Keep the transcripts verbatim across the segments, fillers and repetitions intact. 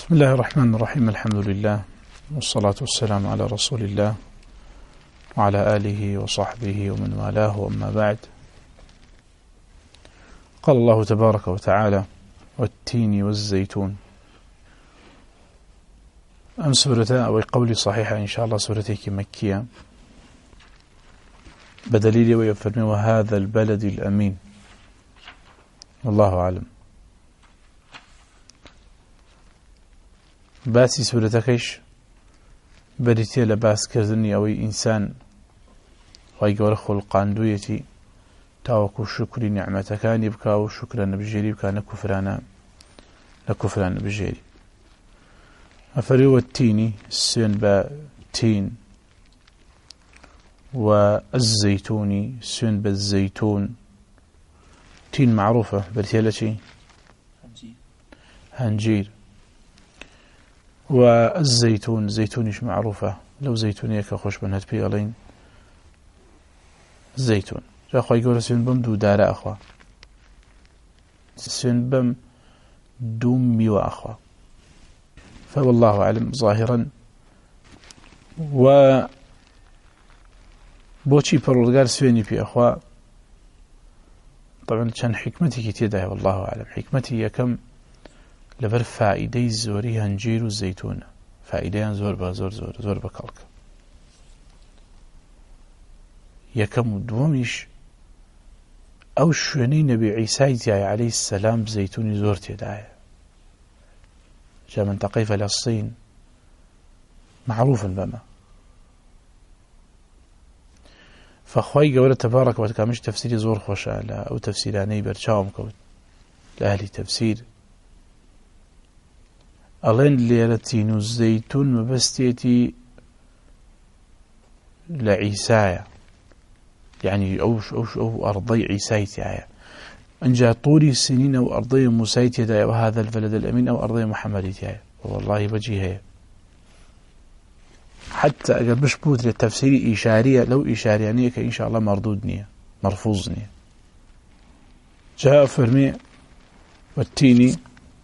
بسم الله الرحمن الرحيم. الحمد لله والصلاة والسلام على رسول الله وعلى آله وصحبه ومن والاه، وأما بعد. قال الله تبارك وتعالى: والتين والزيتون. أم سورة أو قولي صحيحة إن شاء الله سورتك مكية بدليل ويفرمي وهذا البلد الأمين، والله أعلم. باسی سوورەتەکەیش بەریتێ لە باسکردنی ئەوەی ئینسان خی گەورە خۆڵقاندوویەتی تاوەکو شکری نیعمەتەکانی بکا و شکرە نەبژێری بکە، نە کوفرانە لە کوفران نەبژێری. ئەفەرەوە تینی سوێن بە تین و الزەیتونی سوێن بە زەیتون. تین معروفە بەریتێ لە چی؟ هەنجیر. والزيتون زيتونيش معروفة، لو زيتونية كخوش من هاد بي ألين زيتون. جا أخوة يقول سين بم دو دارة أخوة، سين بم دو ميو أخوة، فوالله أعلم ظاهرا. و بوشي برولغار سويني بي أخوة، طبعا كان حكمتي كتير والله أعلم. حكمتي هي كم لبر فائدەی زۆری هەنجیر و زەیتونە، فائدەیان زۆر بە زۆر زۆر زۆر بەکەڵکە. یەکەم و دووەمیش ئەو شوێنەی نەبی عیسای تایە عەلەیهی سەلام زەیتونی زۆر تێدایە. جا منتەقەی فەلەستین معروفن بەمە. فەخوای گەورە تەبارەکە و تەعالە تەفسیری زۆر خۆشە لە ئەو تەفسیرانەی بەرچاوم کەوت لە ئەهلی تەفسیر. ئەڵێن لێرە تین و زەیتون مەبەستێتی لە عیسایە، یعنی ئەو ئەو ئەرضەی عیسای تایە. ئەنجا طوری سینین ئەو ئەرضەی موسای تێدایە، وهذا البلد الأمين ئەو ئەرضەی محەممەدی تایە. والله بەجی هەیە. حتى ئەگەر بش بوترێت تەفسیری ئیشاریە، لەو ئیشاریانەیە کە ئینشاءالله مەردود نییە، مەرفوض نییە. جا فەرمێ والتینی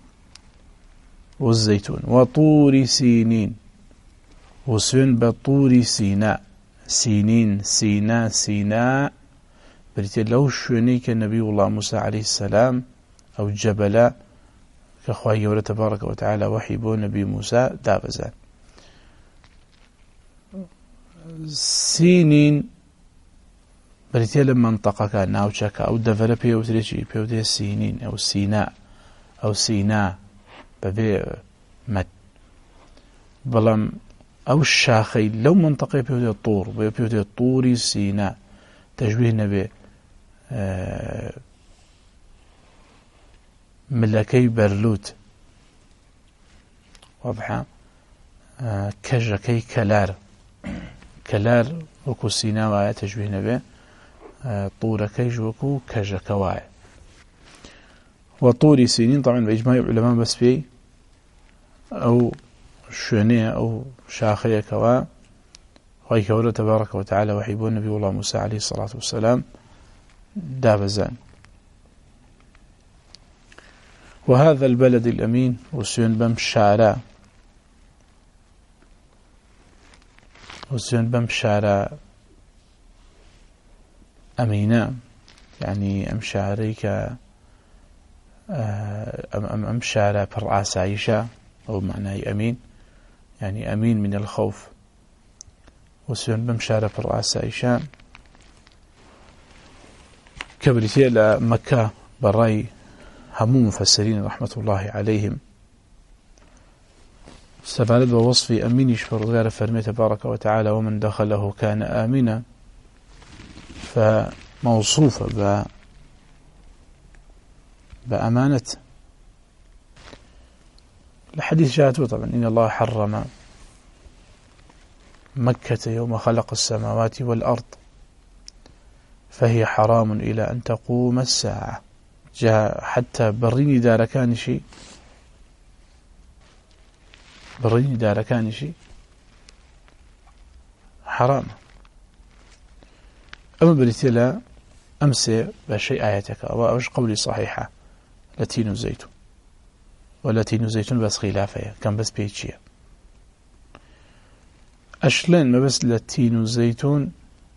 والزيتون وطور سينين، وسين بطور سيناء. سينين سيناء سيناء بريتي لو شونيك النبي الله موسى عليه السلام أو جبلا كأخوة يورا تبارك وتعالى وحيبو نبي موسى دابزان. سينين بريتي لما منطقة كان ناوشاكا أو دفل بيوتريشي بيوتري سينين أو سيناء أو سيناء ببي مد. بلام أو الشاخي لو منطقة بيوتي الطور بيوتي طوري سيناء، تشبيه نبي آه ملكي برلوت، واضحة. آه كجكي كلار، كلار وكو سيناء وآية تشبيه نبي آه طوركي جوكو كجكواي. وطوري سينين طبعا بإجماع العلماء بس في أو شونية أو شاخية كوا خي كولا تبارك وتعالى وحيبو النبي الله موسى عليه الصلاة والسلام دابزان. وهذا البلد الأمين وسين بم شارع، وسين بم شارع أمينة، يعني أم شاريك أم أم أم شارع برأس عيشة، أو معناه أمين يعني أمين من الخوف. وسين بمشارع برأس عيشة كبرتي إلى مكة براي هم مفسرين رحمة الله عليهم استفادت بوصف أمين يشفر غير فرمي تبارك وتعالى ومن دخله كان آمنا، فموصوفة ب بأمانة. الحديث جاءته طبعا إن الله حرم مكة يوم خلق السماوات والأرض فهي حرام إلى أن تقوم الساعة. جاء حتى بريني دار كان شيء، بريني دار كان شيء حرام. أما بريتلا أمسي بشيء آياتك أو أوش قولي صحيحة لتين الزيتون. ولا تين وزيتون بس خلافه كان بس بيتشيه أشلين ما بس لتين وزيتون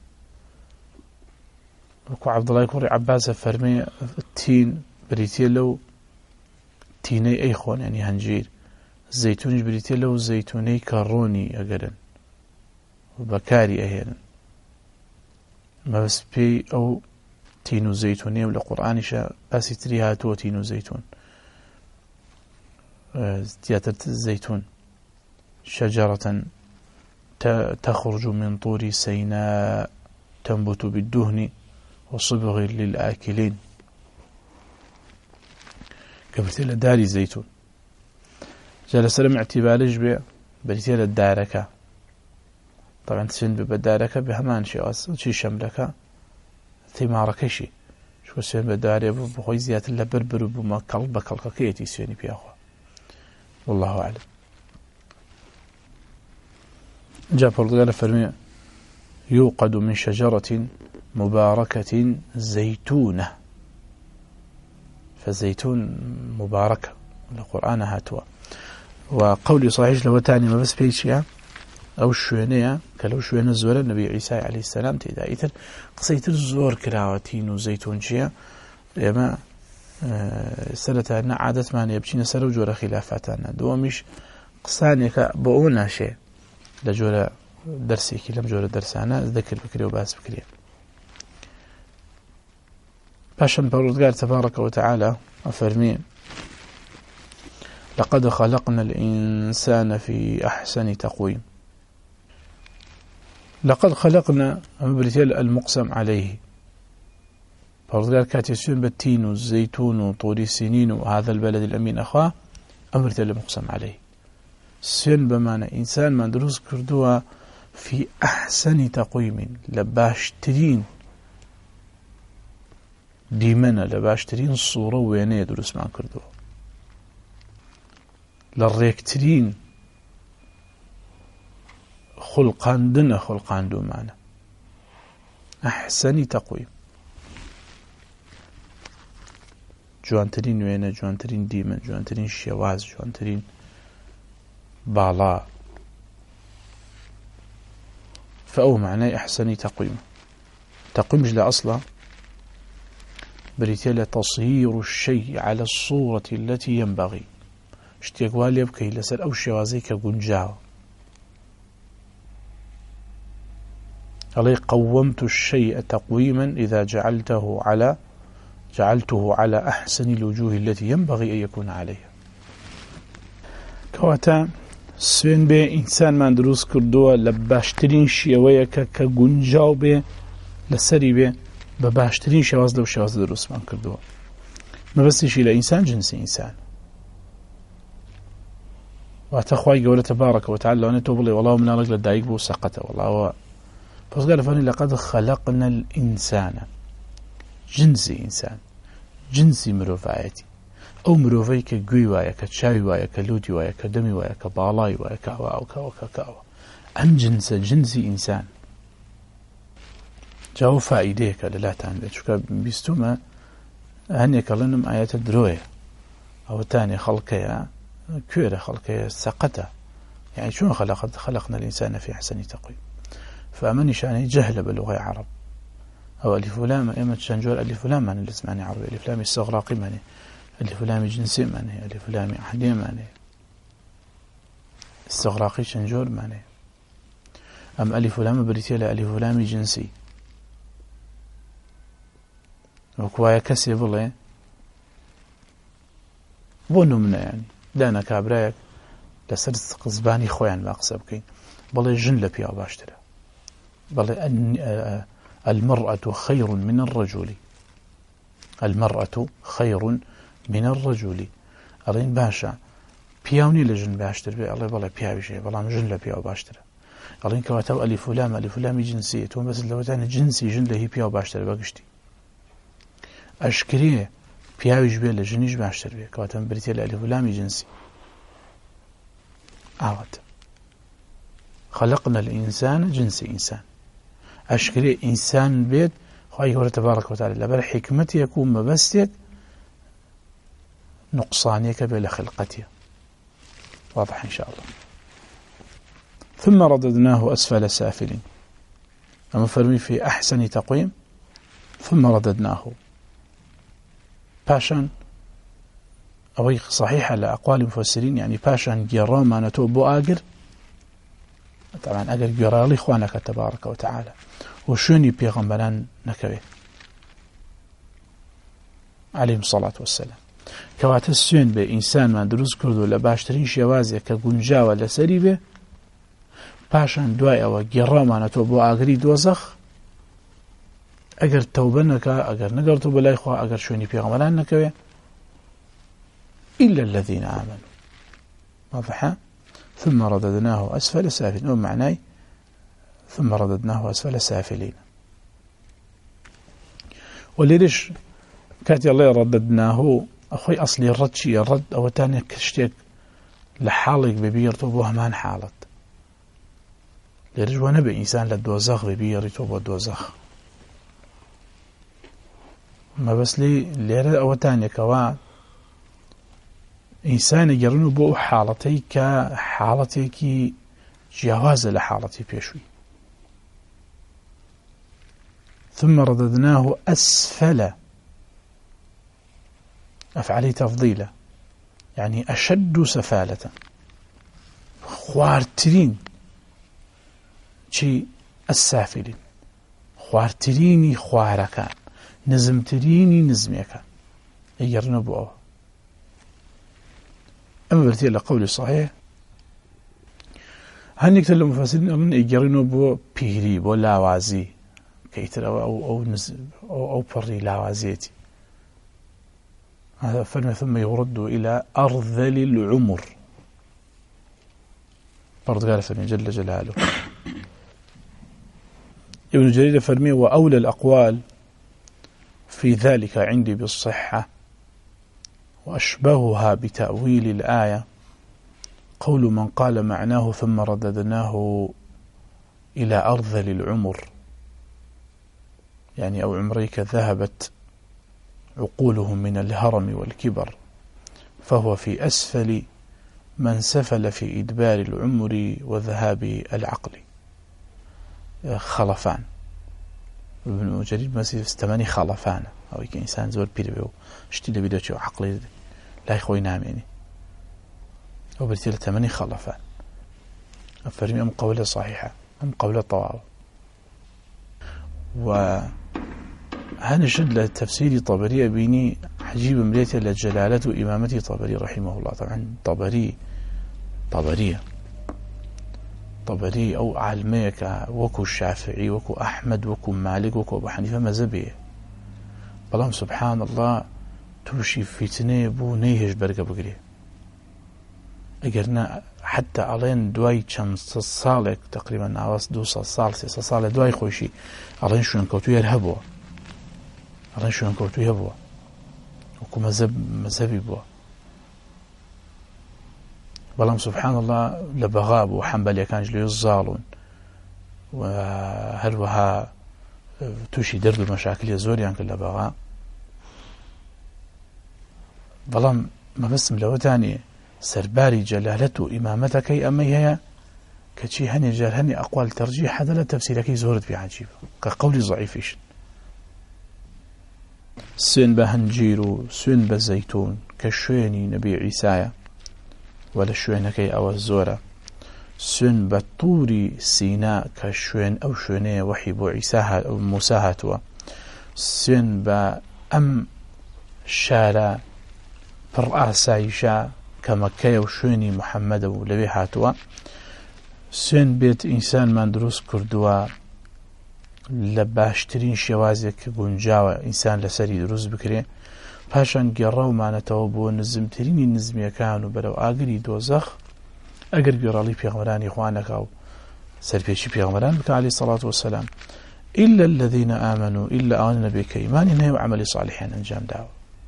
وكو عبد الله يكوري عباس فرمي التين بريتي لو تيني أي خون يعني هنجير الزيتون بريتي لو زيتوني كاروني أقرن وبكاري أهينا ما بس بي أو تين وزيتوني ولا قرآن شا بس تريهاتو تين وزيتون زيادة الزيتون شجرة تخرج من طور سيناء تنبت بالدهن وصبغ للآكلين كبرتيل داري زيتون جلس لم اعتبالج بي بريتيل الداركة طبعا تسين بالداركة بهمان شيء أصلا شي شملكة ثمارك شي شو سين بالداري بخوي زيادة اللي بربر بما قلب كالكيتي سيني بياخوه والله أعلم. جاء برضو فرمي يوقد من شجرة مباركة زيتونة فالزيتون مباركة القرآن هاتوا وقولي صحيح لو تاني ما بس بيشيا أو شوينيا كلو شوينة زور النبي عيسى عليه السلام تيدا إيتر قصيت الزور كراواتين وزيتون شيا يما سنة أن عادة ما يبشين سر وجور خلافاتنا دومش قصانيك بؤونا شيء لجور درسي كي لم جور درسانا ذكر بكري وباس بكري باشن بردقار تبارك وتعالى أفرمي لقد خلقنا الإنسان في أحسن تقويم لقد خلقنا مبرتيل المقسم عليه بردقار كاتيسيون بالتين والزيتون وطور السنين وهذا البلد الأمين أخواه أمرتيل المقسم عليه سين بمعنى إنسان من دروس كردوها في أحسن تقويم لباشترين ديمنا لباشترين صورة وينية دروس ما كردوها للريكترين خلقان دنا خلقان دو معنا أحسن تقويم جوانترين وينة جوانترين ديمن جوانترين شواز جوانترين بالا فأو معناه أحسن تقويم تقويم جل أصلا بريتيلا تصهير الشيء على الصورة التي ينبغي اشتيك والي يبكي لسر أو شوازي كقنجاو علي قومت الشيء تقويما إذا جعلته على جعلته على أحسن الوجوه التي ينبغي أن يكون عليها كواتا سوين بي إنسان من دروس كردوه لباشترين شيوية كقنجاو بي لسري بي بباشترين شواز دو شواز دروس من كردوه ما بس يشي لإنسان جنسي إنسان واتخواي قولة تبارك وتعالى وانا توبلي والله من رجل الدايق بو سقطه والله هو بس قال فاني لقد خلقنا الإنسان جنسي إنسان جنسي مروفايتي أو مروفي كقوي وايا كتشاوي وايا كلودي وايا كدمي وايا كبالاي وايا كاوا أو كاوا كاوا أم جنس جنسي إنسان جاو فائديك لا تعمل شو بيستوما هني كلنم آيات الدروية أو تاني خلقيا كيرة خلقيا سقطة يعني شو خلقت خلقنا الإنسان في أحسن تقويم فأمني شاني جهل باللغة العرب أو ألف لام إما تشانجور ألف لام معنى الاسم معنى عربي ألف لام استغراقي معنى ألف لام جنسي معنى ألف لام أحدي معنى استغراقي شانجور معنى أم ألف لام بريتيلا ألف لام جنسي وكوايا كسي بالله بونو منا يعني دانا كابرايك لسرس قزباني خويا ما قصبكين بالله جن لبيا باشترا بالله المرأة خير من الرجل المرأة خير من الرجل أرين باشا بياوني لجن باشتر بي الله بالله بيا بشي بالله جن لبيا باشترا أرين كواتو ألف لام ألف لام جنسية بس لو تاني جنسي جن لهي بيا باشتر باقشتي أشكريه بياويش بيه لجنيش باشتر بيه كواتم بريتيل ألف لام جنسي عوض خلقنا الإنسان جنسي إنسان أشكريه إنسان بيت خواهي هو تبارك وتعالى لبال حكمتي يكون مبستك نقصانيك بلا خلقتها. واضح إن شاء الله. ثم رددناه أسفل سافلين، أما فرمي في أحسن تقويم ثم رددناه باشان أو صحيح على أقوال المفسرين، يعني باشان جرام ما نتوب آجر طبعا أجر جرالي إخوانك تبارك وتعالى وشوني بيغمبران نكوي عليهم الصلاة والسلام كوات السين بإنسان ما دروز كردو لباشترين شوازي كجنجاوة لسريبه باشان دواي أو جرام ما نتوب آجري دوزخ أجر توبنك أجر نقرتو بلا إخوة أجر شوني بيغمبران نكوي إلا الذين آمنوا. واضح؟ ثم رددناه أسفل سافلين، أو معناه ثم رددناه أسفل سافلين. وليش كاتي الله رددناه أخوي أصلي الرد شيء الرد أو تاني كشتك لحالك ببير توبوها مان حالت ليش وانا بإنسان لدوزخ ببير توبو دوزخ ما بس لي ليرة أو تاني كوا إنسان يجرنه بو حالتي كحالتي كي جواز لحالتي بيشوي. ثم رددناه أسفل أفعلي تفضيلة يعني أشد سفالة خوارترين شي السافلين خوارتريني خواركان نزمتريني نزميكان يجرنه بو. أما برتي لقول صحيح هنيك تلو مفاسرين أظن يجرنوا بو بيري بو لاوازي كيتر أو أو أو نز أو أو بري لاوازيتي هذا فن ثم يرد إلى أرذل العمر برضه قال فن جل جلاله. ابن جرير فرمي وأولى الأقوال في ذلك عندي بالصحة وأشبهها بتأويل الآية قول من قال معناه ثم رددناه إلى أرذل العمر يعني أو عمريك ذهبت عقولهم من الهرم والكبر فهو في أسفل من سفل في إدبار العمر وذهاب العقل. خلفان ابن جرير مسيح استماني خلفان أو إنسان زور بيربيو اشتدى بدوشي عقلي لا يخوي ناميني أو برتيلة تماني خلفان أفرمي أم قولة صحيحة أم قولة طواب. وهنا شد لتفسير طبري بيني عجيب مليتي لجلالة إمامتي طبري رحمه الله. طبعا طبري طبرية طبري أو علميك وكو الشافعي وكو أحمد وكو مالك وكو أبو حنيفة مذهبيه بلام سبحان الله توشي فتنه بو نيهش برقة بقري اگرنا حتى علين دواي چند صالك تقريبا ناواس دو صال سي صال دواي خوشي علين شون كوتو يرهبوا علين شون كوتو يهبوا وكو مذهب مذهبي بوا بلام سبحان الله لبغاب وحنبل كان جليو الظالون وهلوها توشي درد مشاكل يزوري يعني كلا بغا بلام ما بس ملو تاني سرباري جلالته إمامتك أمي هي كشي هني جال هني أقوال ترجيح هذا لا تفسيرك زورت بعجيب كقولي ضعيفيش سين بهنجيرو سين بزيتون كشويني نبي عيسايا ولا شوينكي أو الزورة سين بطوري سيناء كشوين أو شويني وحيبو عيساها أو موساهاتوا سين بأم شارع برآسايشا كمكة وشويني محمد ولبي هاتوا سين بيت إنسان من دروس كردوا لباشترين شوازك قنجاوة إنسان لسري دروس بكري پاشان گەڕا و مانەتەوە بۆ نزمترینی نزمیەکان و بەرەو ئاگری دۆزەخ ئەگەر گوێڕاڵی پێغەمبەرانی خوا نەکا و سەرپێچی پێغەمبەران بکە عەلەیهی سەڵات وەسەلام إلا الذين آمنوا إلا ئەوانە نەبێ کە ئیمانی هەیە و عەمەلی صاڵحیان ئەنجام داوە.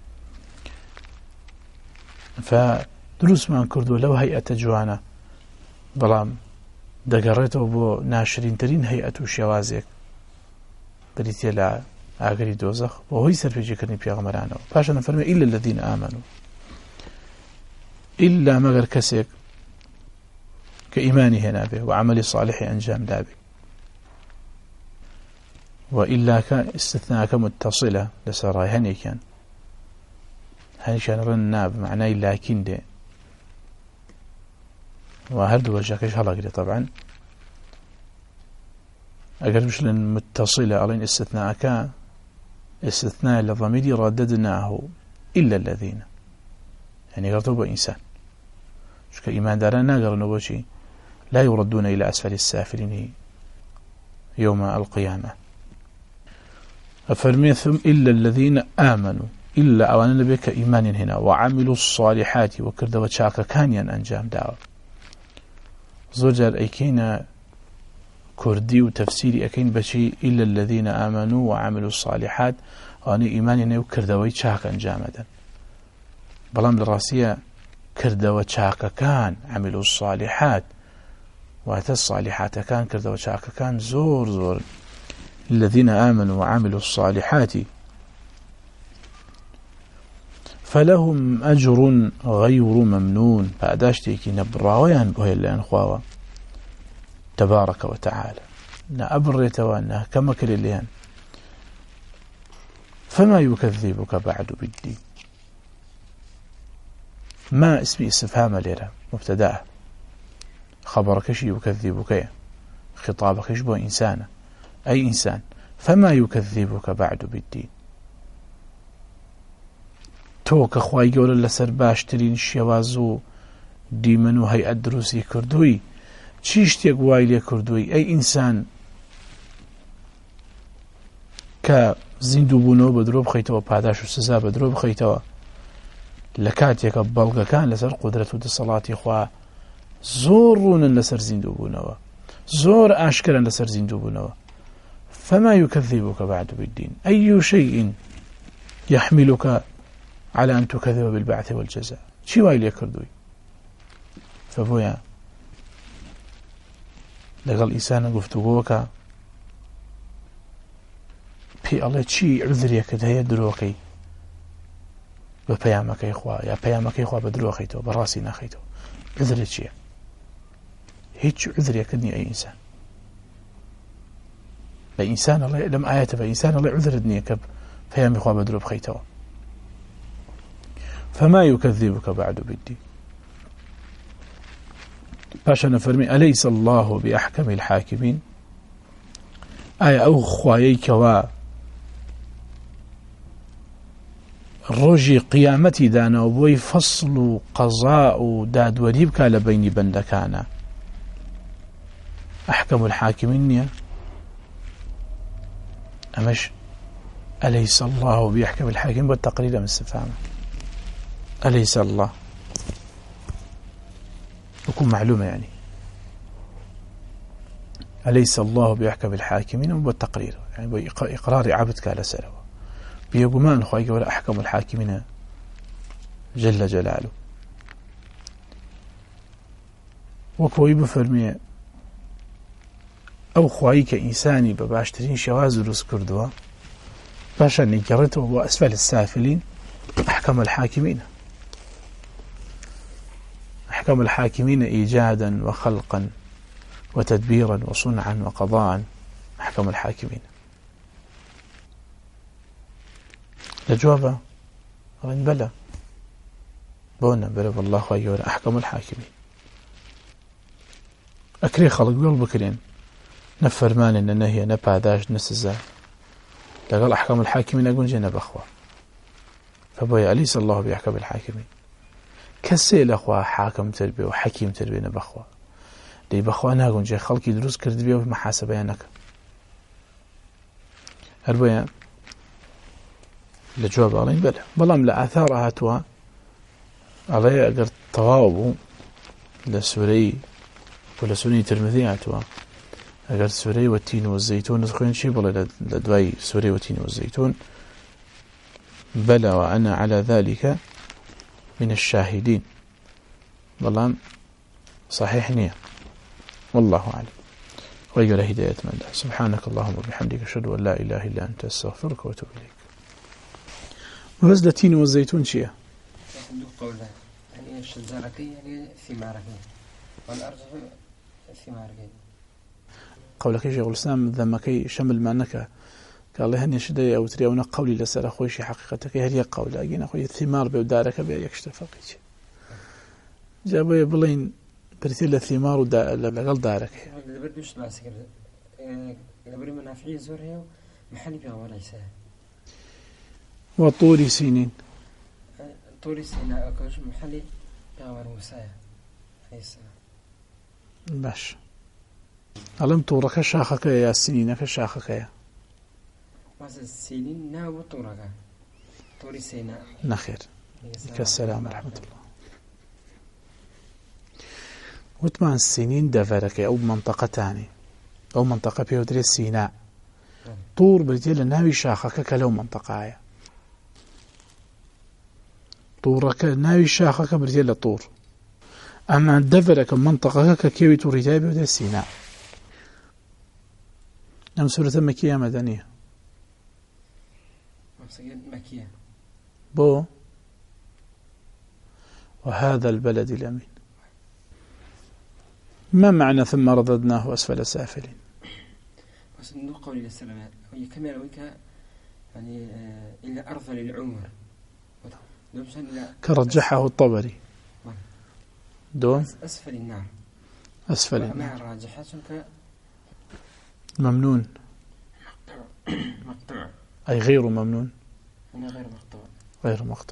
فدروستمان کردووە لەو هەیئەتە جوانە بەڵام دەگەڕێتەوە بۆ ناشرینترین هەیئەت و شێوازێک بریتە لە ئاگری دۆزەخ بۆ هۆی سەرپێچیکردنی پێغەمبەرانەوە. پاشان فەرمێ إلا الذين آمنوا إلا مغر كسيك كإيمانه نابه وعمل صالح أنجام دابه وإلا كان استثناء كمتصلة لسراي هني كان هني كان رناب معناه لكن ده وهردو وجهكش هلا قري طبعا أقل مش لن متصلة ألين استثناء كان استثناء لضمير رددناه إلا الذين يعني قرطوا إنسان شو كإيمان دارنا قرنوا بوشي لا يردون إلى أسفل السافلين يوم القيامة أفرمي ثم إلا الذين آمنوا إلا أولا بك إيمان هنا وعملوا الصالحات وكرد وشاك كانيا أنجام دعوة زوجر أيكينا كردي وتفسيري أكين بشي إلا الذين آمنوا وعملوا الصالحات وأني إيمان هنا وكرد وشاك أنجام دا بلام الراسية كرد وشاك كان عملوا الصالحات وأتى الصالحات كان كرد وشاك كان زور زور الذين آمنوا وعملوا الصالحات فلهم أجر غير ممنون فأداشتيكي نبراويان بهي اللي أنخواوا تبارك وتعالى نأبرت وأنها كما كل الليان فما يكذبك بعد بالدين ما اسمي استفهام ليرا مبتدأ خبرك شي يكذبك خطابك يشبه إنسانا أي إنسان فما يكذبك بعد بالدين توك أخواي قول لسر باشترين شوازو ديمنو هاي أدروسي كردوي چیشتی گوایلی کردوی أي إنسان ك زندو بونو بدروب خيتوا پاداش و سزا بدروب خيتوا لكاتيك بلغا كان لسر قدرة الصلاة خوا زورون لسر زندو بونو زور أشكرا لسر زندو بونو فما يكذبك بعد بالدين أي شيء يحملك على أن تكذب بالبعث والجزاء شي وايلي كردوي فبويا لقال إنسان قفتوك بي الله شي عذري كده هي دروكي ببيامك يا إخوة يا بيامك يا إخوة بدروخيتو براسي ناخيتو عذري شي هيك عذري كدني أي إنسان بإنسان الله لم آياته بإنسان الله عذر دنيا كب بيام إخوة بدرو بخيتو فما يكذبك بعد بالدين باشا نفرمي أليس الله بأحكم الحاكمين آية أو خوايك و رجي قيامتي دانا وبوي فصل قضاء داد وريبك لبين بندكانا أحكم الحاكمين أمش أليس الله بأحكم الحاكمين والتقرير من استفهام أليس الله يكون معلومة يعني أليس الله بأحكم الحاكمين والتقرير يعني بإقرار عبدك على سلوى بيقومان خواهي ولا أحكم الحاكمين جل جلاله وكوي بفرمي أو خواهي كإنساني بباشترين شواز روس كردوا باشا نكرته وأسفل السافلين أحكم الحاكمين أحكم الحاكمين إيجادا وخلقا وتدبيرا وصنعا وقضاء أحكم الحاكمين الجواب بلى بونا بلى والله خير أحكم الحاكمين أكري خلق قلب بكرين نفرمان إن النهي نباداش نسزا لقال أحكم الحاكمين أقول جينا بأخوة فبويا أليس الله بأحكم الحاكمين كسيل أخوة حاكم تربية وحكيم تربية نبأخوة دي بأخوة ناقون جي خلقي دروس كرد بيه ومحاسبة ينك هربويا لجواب عليهم بلا بلام لأثارها توا علي أقر طوابو لسوري ولا سوري ترمذي توا أقر سوري والتين والزيتون نذكرين شي بلا لدواي سوري والتين والزيتون بلى وأنا على ذلك من الشاهدين بلام صحيح نية والله أعلم ويقول هداية من الله سبحانك اللهم وبحمدك أشهد أن لا إله إلا أنت أستغفرك وأتوب إليك. وزن التين والزيتون شيء يعني الشجركي يعني ثماركي والأرجح ثماركي. قولك شيخ الإسلام ذمكي شمل ما نك قال لي هني شدي أو تريون قولي لسر أخوي شي حقيقتك هي قول أجين أخوي الثمار بودارك بيكشتفقي جابوا يبلين برثيل الثمار ودا لقل دارك. لبرد مش باسكر لبرد منافعي زورها محل بيها ولا يساه. وطوري سينين. طوري سينين أكوش محلي بيها ولا مساه. هيسا. باش. علم طورك شاخك يا سنينك شاخك يا. بس السنين ناو طورك. طوري سيناء. نخير. كالسلام ورحمة الله. وثمان السنين دفرك أو منطقة تاني أو منطقة بيودري سيناء طور برجال ناوي شاخك كلو منطقة طورك ناوي شاخك برجال طور أما دفرك منطقة ككيوي توريتاي بيودري سيناء. نعم سورة مكية مدنية مكية بو وهذا البلد الأمين. ما معنى ثم رددناه أسفل سافلين؟ بس إنه قولي للسلام هي كما ويك يعني إلى أرذل العمر كرجحه الطبري دون أسفل النار أسفل النار مع الراجحات ك ممنون مقطوع أي غير ممنون أنا غير مقطوع غير مقطوع